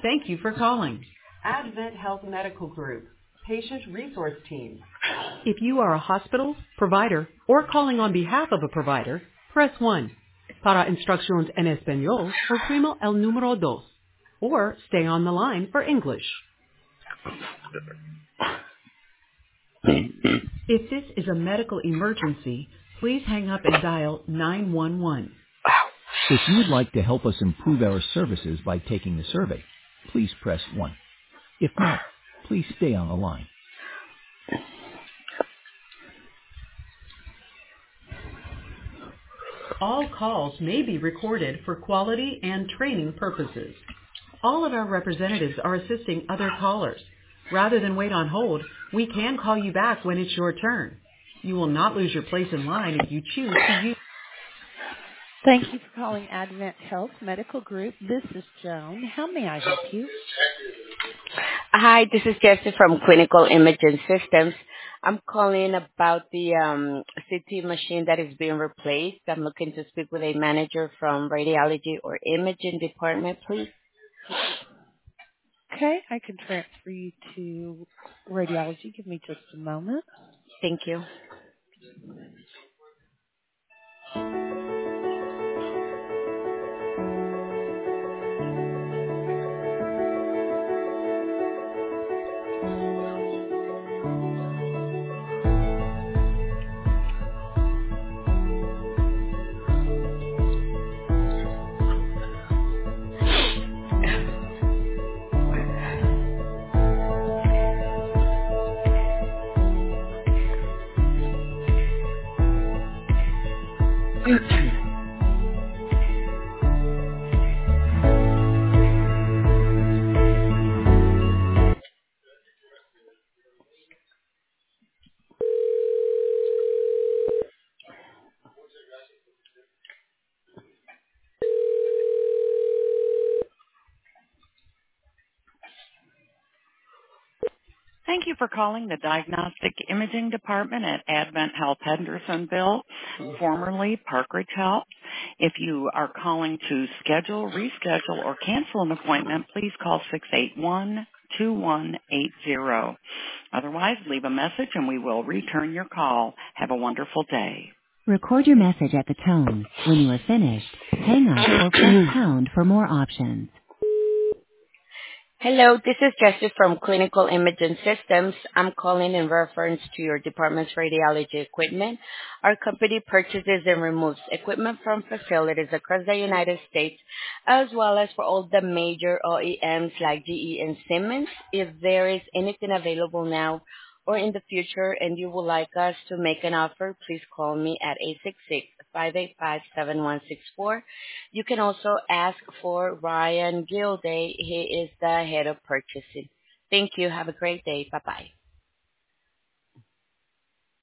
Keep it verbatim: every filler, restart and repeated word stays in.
Thank you for calling Advent Health Medical Group, Patient Resource Team. If you are a hospital, provider, or calling on behalf of a provider, press one. Para instrucciones en español, oprima el número dos. Or stay on the line for English. If this is a medical emergency, please hang up and dial nine one one. If you would like to help us improve our services by taking the survey, please press one. If not, please stay on the line. All calls may be recorded for quality and training purposes. All of our representatives are assisting other callers. Rather than wait on hold, we can call you back when it's your turn. You will not lose your place in line if you choose to use. Thank you for calling Advent Health Medical Group. This is Joan. How may I help you? Hi, this is Jessie from Clinical Imaging Systems. I'm calling about the um, C T machine that is being replaced. I'm looking to speak with a manager from radiology or imaging department, please. Okay, I can transfer you to radiology. Give me just a moment. Thank you. Thank you for calling the Diagnostic Imaging Department at Advent Health Hendersonville, formerly Parkridge Health. If you are calling to schedule, reschedule, or cancel an appointment, please call six eight one, two one eight zero. Otherwise, leave a message and we will return your call. Have a wonderful day. Record your message at the tone. When you are finished, hang up or press pound for more options. Hello, this is Jessie from Clinical Imaging Systems. I'm calling in reference to your department's radiology equipment. Our company purchases and removes equipment from facilities across the United States, as well as for all the major O E Ms like G E and Siemens. If there is anything available now or in the future and you would like us to make an offer, please call me at eight six six, five eight five, seven one six four. You can also ask for Ryan Gilday. He is the head of purchasing. Thank you. Have a great day. Bye-bye.